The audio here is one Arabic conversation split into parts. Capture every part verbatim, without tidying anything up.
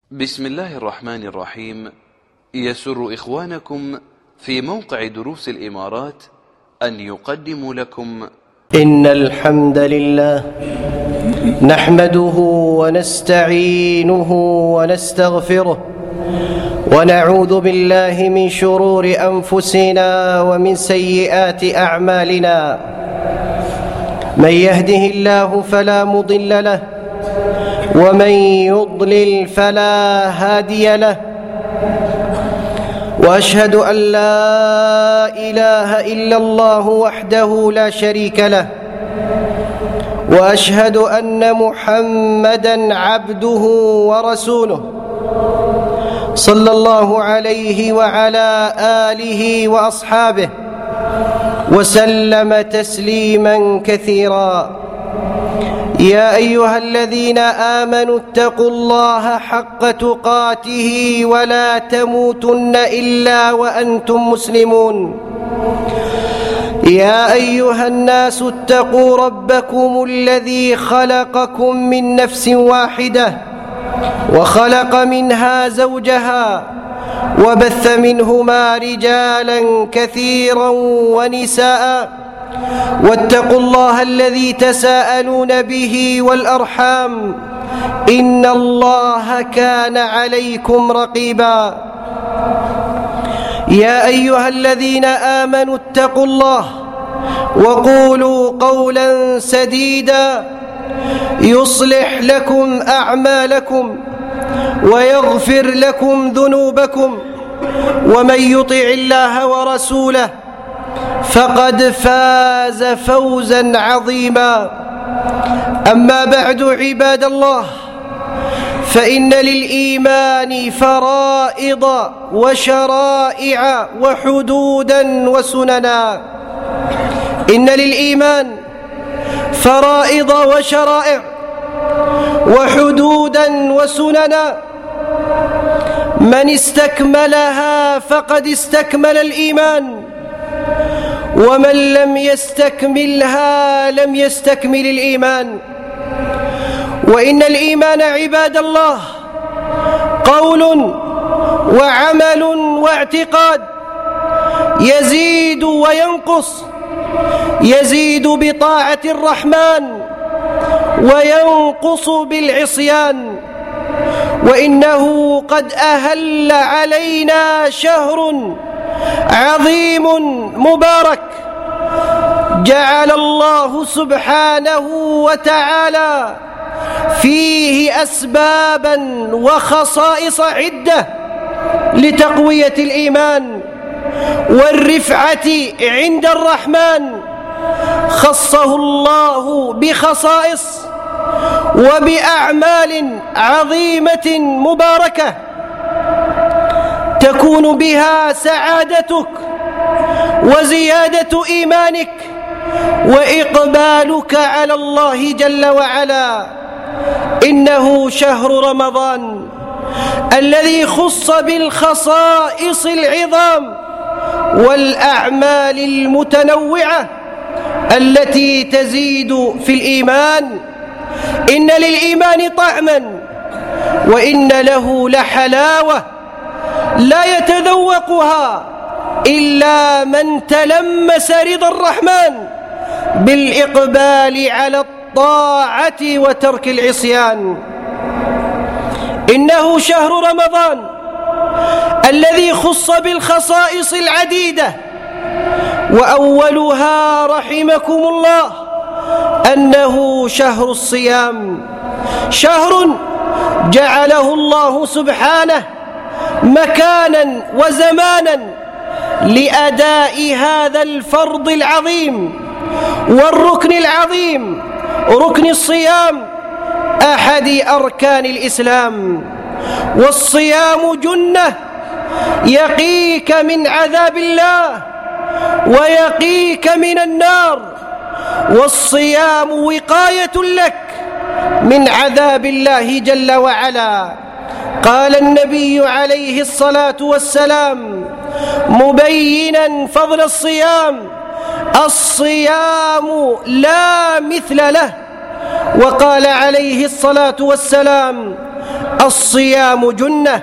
بسم الله الرحمن الرحيم. يسر إخوانكم في موقع دروس الإمارات أن يقدموا لكم إن الحمد لله نحمده ونستعينه ونستغفره ونعوذ بالله من شرور أنفسنا ومن سيئات أعمالنا. من يهده الله فلا مضل له ومن يضلل فلا هادي له، وأشهد أن لا إله إلا الله وحده لا شريك له، وأشهد أن محمدًا عبده ورسوله صلى الله عليه وعلى آله وأصحابه وسلم تسليمًا كثيرًا. يا أيها الذين آمنوا اتقوا الله حق تقاته ولا تموتن إلا وأنتم مسلمون. يا أيها الناس اتقوا ربكم الذي خلقكم من نفس واحدة وخلق منها زوجها وبث منهما رجالا كثيرا ونساء، واتقوا الله الذي تساءلون به والأرحام إن الله كان عليكم رقيبا. يا أيها الذين آمنوا اتقوا الله وقولوا قولا سديدا يصلح لكم أعمالكم ويغفر لكم ذنوبكم، ومن يطع الله ورسوله فقد فاز فوزا عظيما. أما بعد، عباد الله، فإن للإيمان فرائض وشرائع وحدودا وسننا. إن للإيمان فرائض وشرائع وحدودا وسننا، من استكملها فقد استكمل الإيمان، ومن لم يستكملها لم يستكمل الإيمان. وإن الإيمان عباد الله قول وعمل واعتقاد، يزيد وينقص، يزيد بطاعة الرحمن وينقص بالعصيان. وإنه قد أهل علينا شهر عظيم مبارك، جعل الله سبحانه وتعالى فيه أسبابا وخصائص عدة لتقوية الإيمان والرفعة عند الرحمن. خصه الله بخصائص وبأعمال عظيمة مباركة تكون بها سعادتك وزيادة إيمانك وإقبالك على الله جل وعلا. إنه شهر رمضان الذي خص بالخصائص العظام والأعمال المتنوعة التي تزيد في الإيمان. إن للإيمان طعما وإن له لحلاوة لا يتذوقها إلا من تلمس رضا الرحمن بالإقبال على الطاعة وترك العصيان. إنه شهر رمضان الذي خص بالخصائص العديدة، وأولها رحمكم الله أنه شهر الصيام، شهر جعله الله سبحانه مكانا وزمانا لأداء هذا الفرض العظيم والركن العظيم، ركن الصيام، أحد أركان الإسلام. والصيام جنة يقيك من عذاب الله ويقيك من النار، والصيام وقاية لك من عذاب الله جل وعلا. قال النبي عليه الصلاة والسلام مبينا فضل الصيام: الصيام لا مثل له. وقال عليه الصلاة والسلام: الصيام جنة.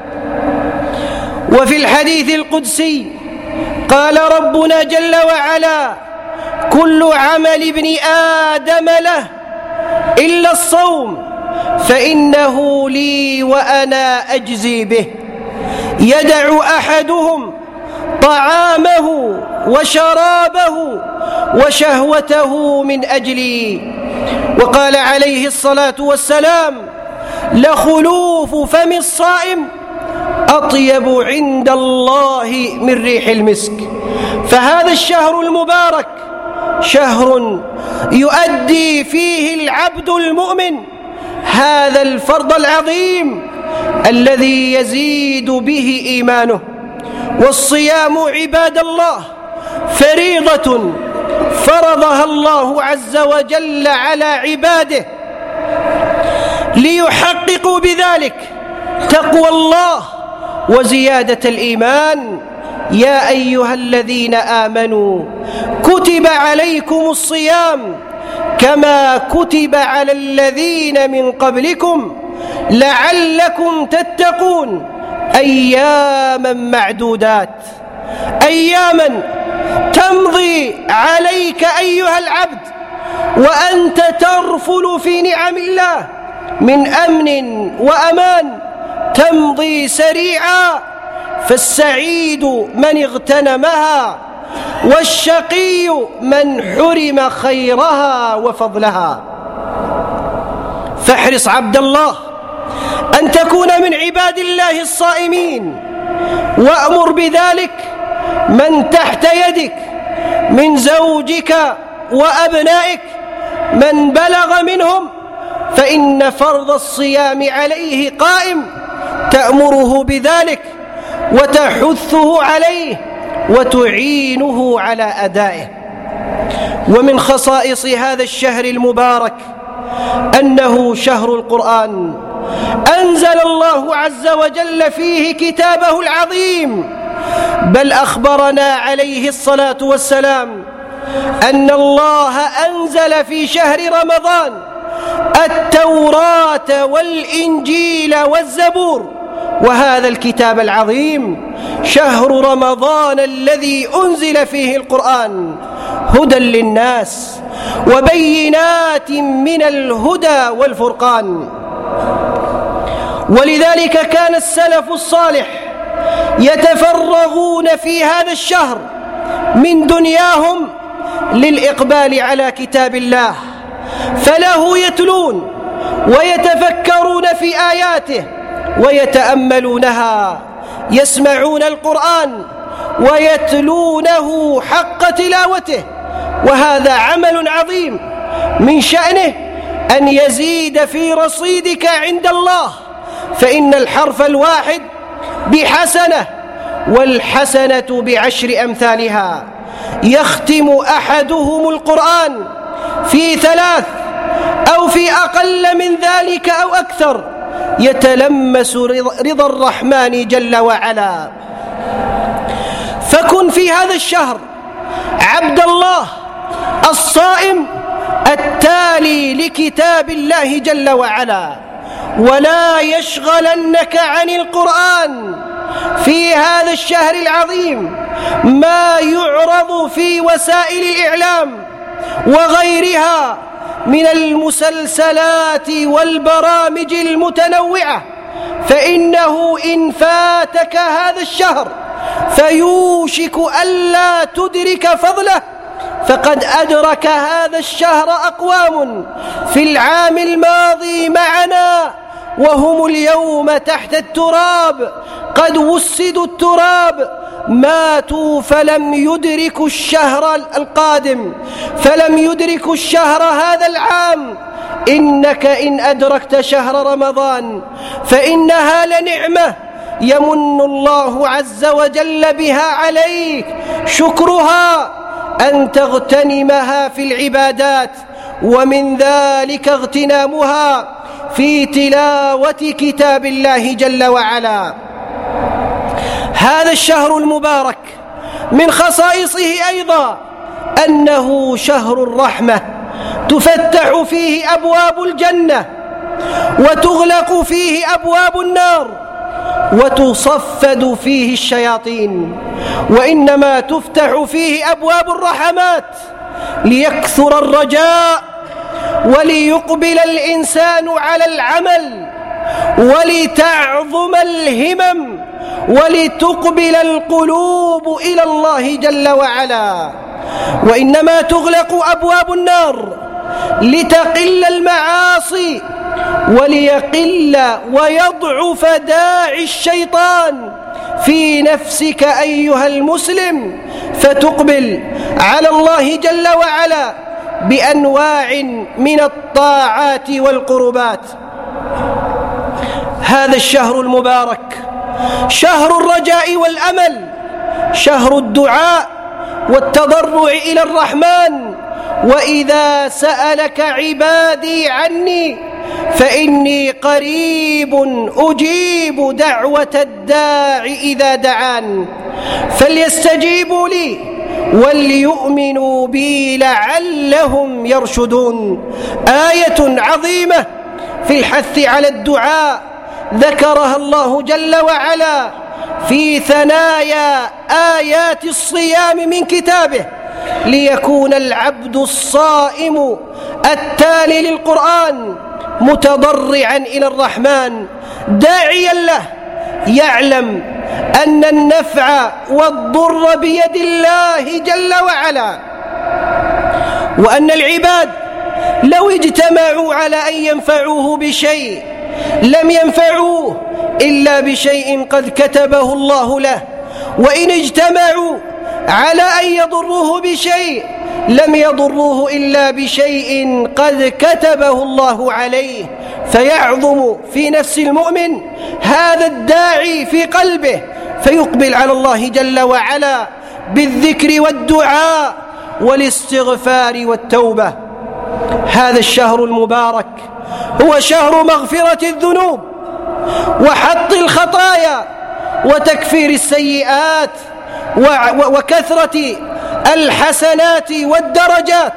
وفي الحديث القدسي قال ربنا جل وعلا: كل عمل ابن آدم له إلا الصوم فإنه لي وأنا أجزي به. يدع أحدهم طعامه وشرابه وشهوته من أجلي. وقال عليه الصلاة والسلام: لخلوف فم الصائم أطيب عند الله من ريح المسك. فهذا الشهر المبارك شهر يؤدي فيه العبد المؤمن هذا الفرض العظيم الذي يزيد به إيمانه. والصيام عباد الله فريضة فرضها الله عز وجل على عباده ليحققوا بذلك تقوى الله وزيادة الإيمان. يا أيها الذين آمنوا كتب عليكم الصيام كما كتب على الذين من قبلكم لعلكم تتقون أياما معدودات. أياما تمضي عليك أيها العبد وأنت ترفل في نعم الله من أمن وأمان، تمضي سريعا، فالسعيد من اغتنمها والشقي من حرم خيرها وفضلها. فاحرص عبد الله أن تكون من عباد الله الصائمين، وأمر بذلك من تحت يدك من زوجك وأبنائك من بلغ منهم، فإن فرض الصيام عليه قائم، تأمره بذلك وتحثه عليه وتعينه على أدائه. ومن خصائص هذا الشهر المبارك أنه شهر القرآن، أنزل الله عز وجل فيه كتابه العظيم، بل أخبرنا عليه الصلاة والسلام أن الله أنزل في شهر رمضان التوراة والإنجيل والزبور. وهذا الكتاب العظيم شهر رمضان الذي أنزل فيه القرآن هدى للناس وبينات من الهدى والفرقان. ولذلك كان السلف الصالح يتفرغون في هذا الشهر من دنياهم للإقبال على كتاب الله، فله يتلون ويتفكرون في آياته ويتأملونها، يسمعون القرآن ويتلونه حق تلاوته. وهذا عمل عظيم من شأنه أن يزيد في رصيدك عند الله، فإن الحرف الواحد بحسنة والحسنة بعشر أمثالها. يختم أحدهم القرآن في ثلاث أو في أقل من ذلك أو أكثر، يتلمس رضا الرحمن جل وعلا. فكن في هذا الشهر عبد الله الصائم التالي لكتاب الله جل وعلا، ولا يشغلنك عن القرآن في هذا الشهر العظيم ما يعرض في وسائل الإعلام وغيرها من المسلسلات والبرامج المتنوعة، فإنه إن فاتك هذا الشهر فيوشك ألا تدرك فضله، فقد أدرك هذا الشهر أقوام في العام الماضي معنا وهم اليوم تحت التراب، قد وسدوا التراب، ماتوا فلم يدركوا الشهر القادم، فلم يدركوا الشهر هذا العام. إنك إن أدركت شهر رمضان فإنها لنعمة يمن الله عز وجل بها عليك، شكرها أن تغتنمها في العبادات، ومن ذلك اغتنامها في تلاوة كتاب الله جل وعلا. هذا الشهر المبارك من خصائصه أيضا أنه شهر الرحمة، تفتح فيه أبواب الجنة وتغلق فيه أبواب النار وتصفد فيه الشياطين، وإنما تفتح فيه أبواب الرحمات ليكثر الرجاء وليقبل الإنسان على العمل ولتعظم الهمم ولتقبل القلوب إلى الله جل وعلا. وإنما تغلق أبواب النار لتقل المعاصي وليقل ويضعف داعي الشيطان في نفسك أيها المسلم، فتقبل على الله جل وعلا بأنواع من الطاعات والقربات. هذا الشهر المبارك شهر الرجاء والأمل، شهر الدعاء والتضرع إلى الرحمن. وإذا سألك عبادي عني فإني قريب أجيب دعوة الداع إذا دعان، فليستجيبوا لي وليؤمنوا بي لعلهم يرشدون. آية عظيمة في الحث على الدعاء ذكرها الله جل وعلا في ثنايا آيات الصيام من كتابه، ليكون العبد الصائم التالي للقرآن متضرعا إلى الرحمن داعيا له، يعلم أن النفع والضر بيد الله جل وعلا، وأن العباد لو اجتمعوا على أن ينفعوه بشيء لم ينفعوه إلا بشيء قد كتبه الله له، وإن اجتمعوا على أن يضروه بشيء لم يضروه إلا بشيء قد كتبه الله عليه. فيعظم في نفس المؤمن هذا الداعي في قلبه، فيقبل على الله جل وعلا بالذكر والدعاء والاستغفار والتوبة. هذا الشهر المبارك هو شهر مغفرة الذنوب وحط الخطايا وتكفير السيئات وكثرة الحسنات والدرجات.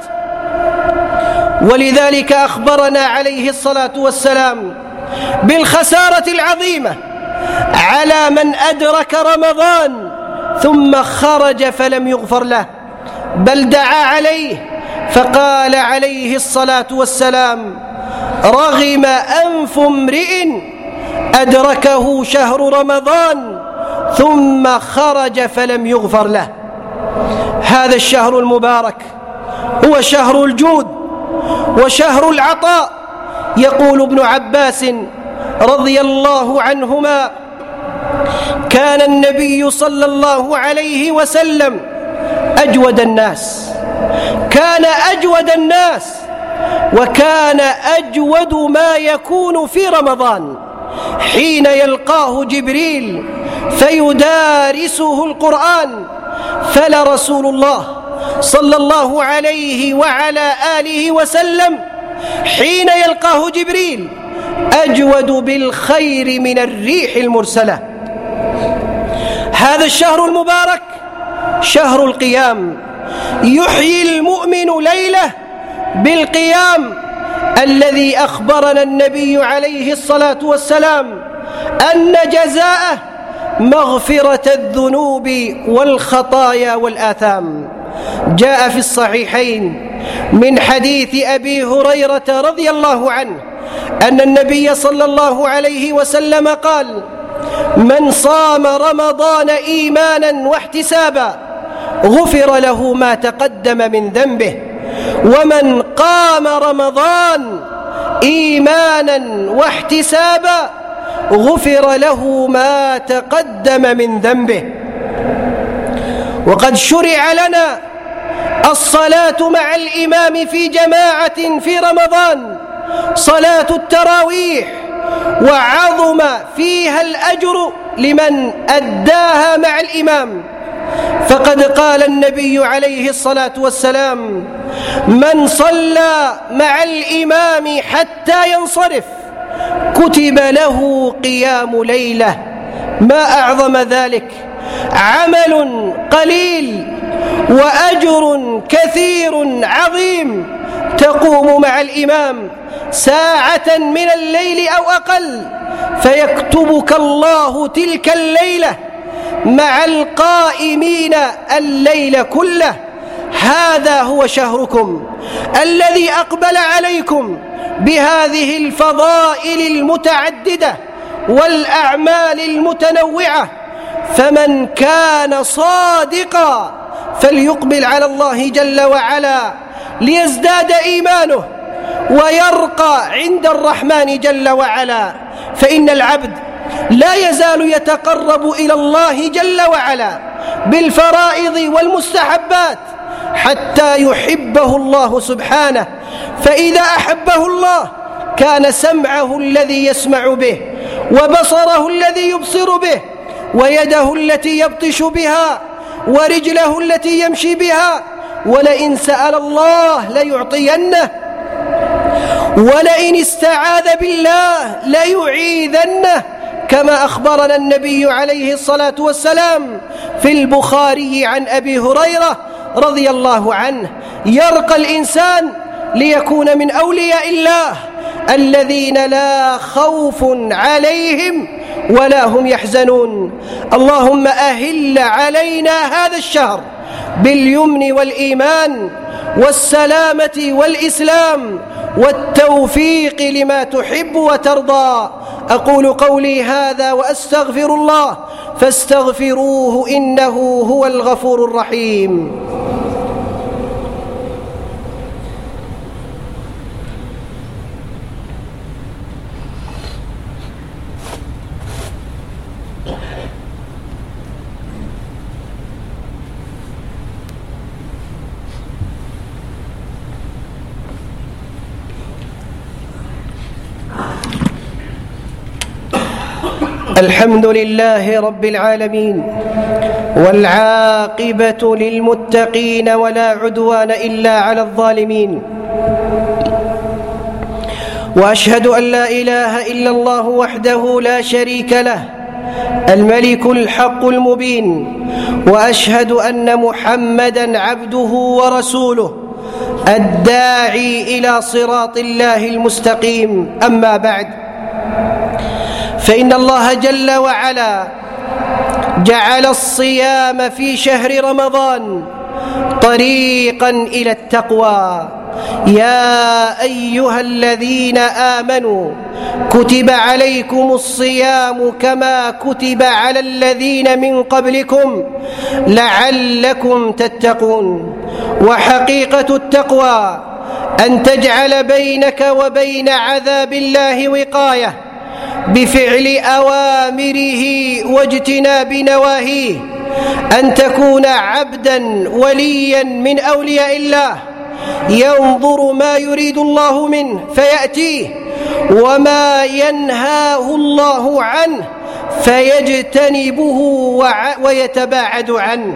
ولذلك أخبرنا عليه الصلاة والسلام بالخسارة العظيمة على من أدرك رمضان ثم خرج فلم يغفر له، بل دعا عليه فقال عليه الصلاة والسلام: رغم أنف امرئ أدركه شهر رمضان ثم خرج فلم يغفر له. هذا الشهر المبارك هو شهر الجود وشهر العطاء. يقول ابن عباس رضي الله عنهما: كان النبي صلى الله عليه وسلم أجود الناس، كان أجود الناس وكان أجود ما يكون في رمضان حين يلقاه جبريل فيدارسه القرآن. فلرسول الله صلى الله عليه وعلى آله وسلم حين يلقاه جبريل أجود بالخير من الريح المرسلة. هذا الشهر المبارك شهر القيام، يحيي المؤمن ليله بالقيام الذي أخبرنا النبي عليه الصلاة والسلام أن جزاءه مغفرة الذنوب والخطايا والآثام. جاء في الصحيحين من حديث أبي هريرة رضي الله عنه أن النبي صلى الله عليه وسلم قال: من صام رمضان إيمانا واحتسابا غفر له ما تقدم من ذنبه، ومن قام رمضان إيمانا واحتسابا غفر له ما تقدم من ذنبه. وقد شرع لنا الصلاة مع الإمام في جماعة في رمضان، صلاة التراويح، وعظم فيها الأجر لمن أداها مع الإمام. فقد قال النبي عليه الصلاة والسلام: من صلى مع الإمام حتى ينصرف كتب له قيام ليلة. ما أعظم ذلك، عمل قليل وأجر كثير عظيم، تقوم مع الإمام ساعة من الليل أو أقل، فيكتبك الله تلك الليلة مع القائمين الليل كله. هذا هو شهركم الذي أقبل عليكم بهذه الفضائل المتعددة والأعمال المتنوعة. فمن كان صادقا فليقبل على الله جل وعلا ليزداد إيمانه ويرقى عند الرحمن جل وعلا، فإن العبد لا يزال يتقرب إلى الله جل وعلا بالفرائض والمستحبات حتى يحبه الله سبحانه. فإذا أحبه الله كان سمعه الذي يسمع به، وبصره الذي يبصر به، ويده التي يبطش بها، ورجله التي يمشي بها. ولئن سأل الله ليعطينه، ولئن استعاذ بالله ليعيذنه، كما أخبرنا النبي عليه الصلاة والسلام في البخاري عن أبي هريرة رضي الله عنه: يرقى الإنسان ليكون من أولياء الله الذين لا خوف عليهم ولا هم يحزنون. اللهم أهل علينا هذا الشهر باليمن والإيمان والسلامة والإسلام والتوفيق لما تحب وترضى. أقول قولي هذا وأستغفر الله فاستغفروه إنه هو الغفور الرحيم. الحمد لله رب العالمين، والعاقبة للمتقين ولا عدوان إلا على الظالمين، وأشهد أن لا إله إلا الله وحده لا شريك له الملك الحق المبين، وأشهد أن محمدًا عبده ورسوله الداعي إلى صراط الله المستقيم. أما بعد، فإن الله جل وعلا جعل الصيام في شهر رمضان طريقا إلى التقوى. يا أيها الذين آمنوا كتب عليكم الصيام كما كتب على الذين من قبلكم لعلكم تتقون. وحقيقة التقوى أن تجعل بينك وبين عذاب الله وقاية بفعل أوامره واجتناب نواهيه، أن تكون عبداً ولياً من أولياء الله ينظر ما يريد الله منه فيأتيه، وما ينهاه الله عنه فيجتنبه ويتباعد عنه.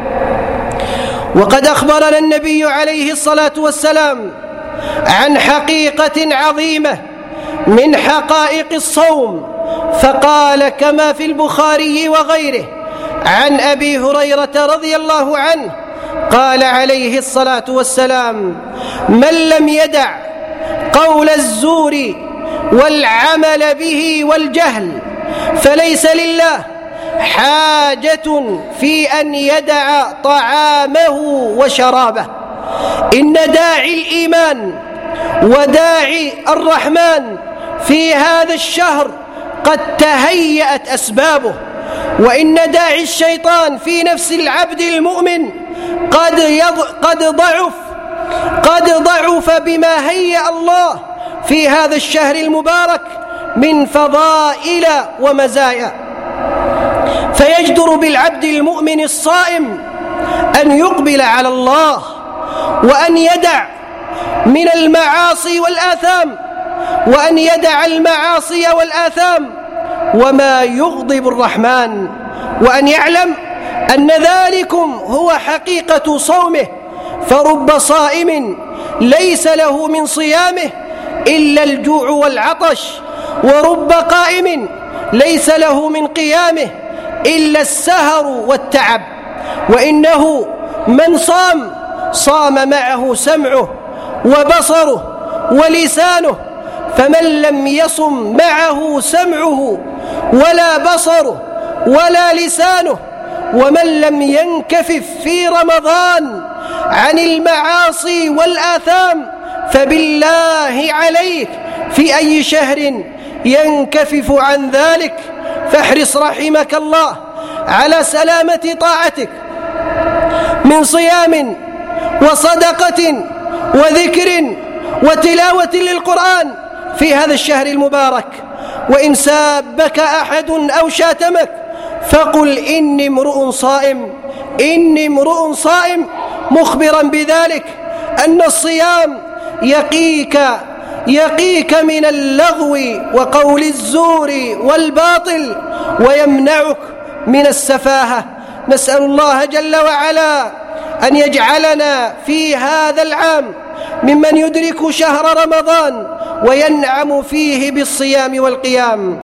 وقد أخبرنا النبي عليه الصلاة والسلام عن حقيقة عظيمة من حقائق الصوم، فقال كما في البخاري وغيره عن أبي هريرة رضي الله عنه قال عليه الصلاة والسلام: من لم يدع قول الزور والعمل به والجهل فليس لله حاجة في أن يدع طعامه وشرابه. إن داعي الإيمان وداعي الرحمن في هذا الشهر قد تهيأت أسبابه، وإن داعي الشيطان في نفس العبد المؤمن قد يض... قد ضعف قد ضعف بما هيأ الله في هذا الشهر المبارك من فضائل ومزايا. فيجدر بالعبد المؤمن الصائم أن يقبل على الله، وأن يدع من المعاصي والآثام، وأن يدع المعاصي والآثام وما يغضب الرحمن، وأن يعلم أن ذلكم هو حقيقة صومه. فرب صائم ليس له من صيامه إلا الجوع والعطش، ورب قائم ليس له من قيامه إلا السهر والتعب. وإنه من صام صام معه سمعه وبصره ولسانه، فمن لم يصم معه سمعه ولا بصره ولا لسانه، ومن لم ينكفف في رمضان عن المعاصي والآثام، فبالله عليك في أي شهر ينكفف عن ذلك؟ فاحرص رحمك الله على سلامة طاعتك من صيام وصدقة وذكر وتلاوة للقرآن في هذا الشهر المبارك. وإن سابك أحد أو شاتمك فقل إني امرؤ صائم، إني امرؤ صائم، مخبرا بذلك أن الصيام يقيك يقيك من اللغو وقول الزور والباطل، ويمنعك من السفاهة. نسأل الله جل وعلا أن يجعلنا في هذا العام ممن يدرك شهر رمضان وينعم فيه بالصيام والقيام.